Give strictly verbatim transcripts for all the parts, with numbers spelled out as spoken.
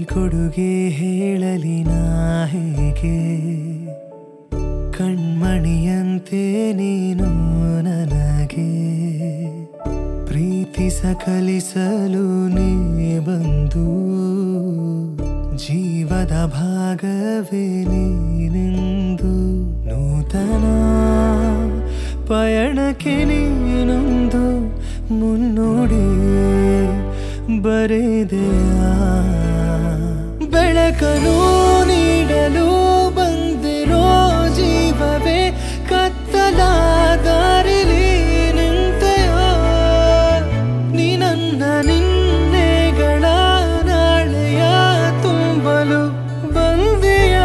ಕೊಡುಗೆ ಹೇಳಲಿ ನಾ ಹೇಗೆ ಕಣ್ಮಣಿಯಂತೆ ನೀನು ನನಗೆ ಪ್ರೀತಿಸ ಕಲಿಸಲು ನೀ ಬಂದು ಜೀವದ ಭಾಗವೇ ನೀನೆಂದು ನೂತನ ಪಯಣಕ್ಕೆ ನೀನೊಂದು ಮುನ್ನುಡಿ ಬರೆದೆಯಾ ಬೆಳಕನ್ನು ನೀಡಲು ಬಂದಿರೋ ಜೀವವೇ ಕತ್ತಲ ದಾರಿಲಿ ನಿಂತೆಯೋ ನೀ ನನ್ನ ನಿನ್ನೆಗಳ ನಾಳೆಯ ತುಂಬಲು ಬಂದೆಯಾ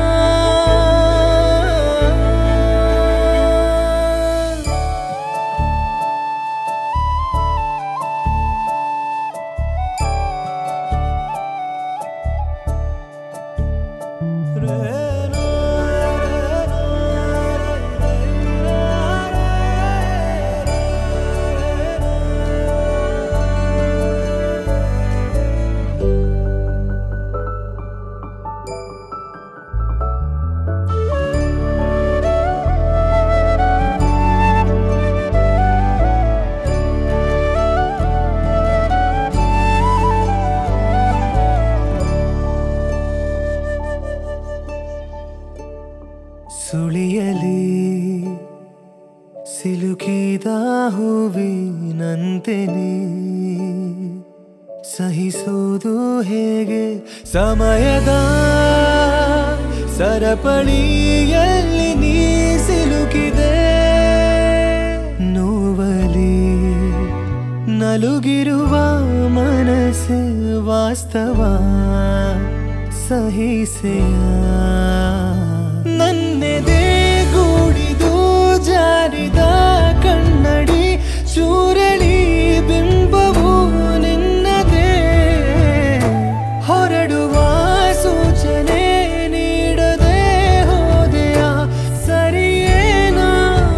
ಸುಳಿಯಲಿ ಸಿಲುಕಿದ ಹೂವಿನಂತೆಯೇ ಸಹಿಸುವುದು ಹೇಗೆ ಸಮಯದ ಸರಪಳಿಯಲ್ಲಿ ನೀ ಸಿಲುಕಿದೆ ನೋವಲಿ ನಲುಗಿರುವ ಮನಸ್ಸೆ ವಾಸ್ತವ ಸಹಿಸೆಯ ನನ್ನೆದೆ ಗೂಡಿದು ಜಾರಿದ ಕನ್ನಡಿ ಚೂರಳಿ ಬಿಂಬವು ನಿನ್ನದೇ ಹೊರಡುವ ಸೂಚನೆ ನೀಡದೆ ಹೋದೆಯ ಸರಿಯೇನಾ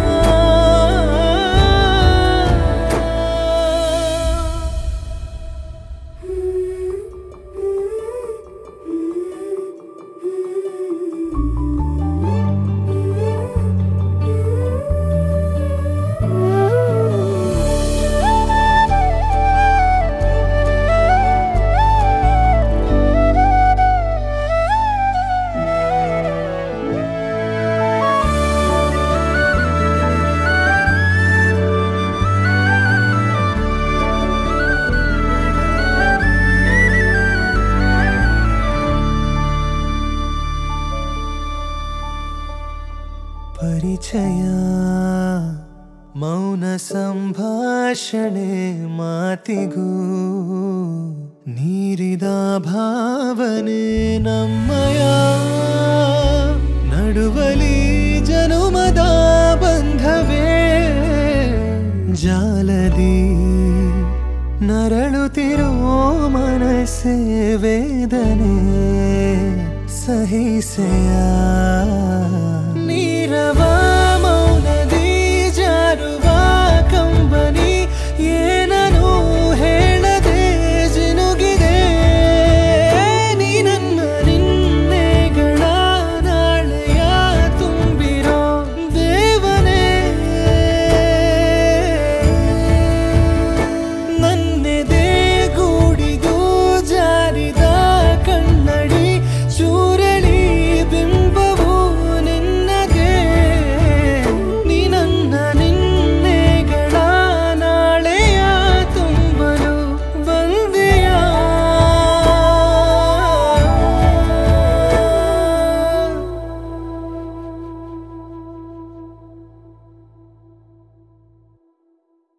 ಪರಿಚಯ ಮೌನ ಸಂಭಾಷಣೆ ಮಾತಿಗೂ ನೀರಿದ ಭಾವನೆ ನಮ್ಮಯ ನಡುವಲಿ ಜನುಮದ ಬಂಧವೇ ಜಾಲದಿ ನರಳುತ್ತಿರೋ ಮನಸ್ಸೆ ವೇದನೆ ಸಹಿಸೆಯ ನೀರವ ಮೌನದಿ ಜಾರುವ ಕಂಬನಿ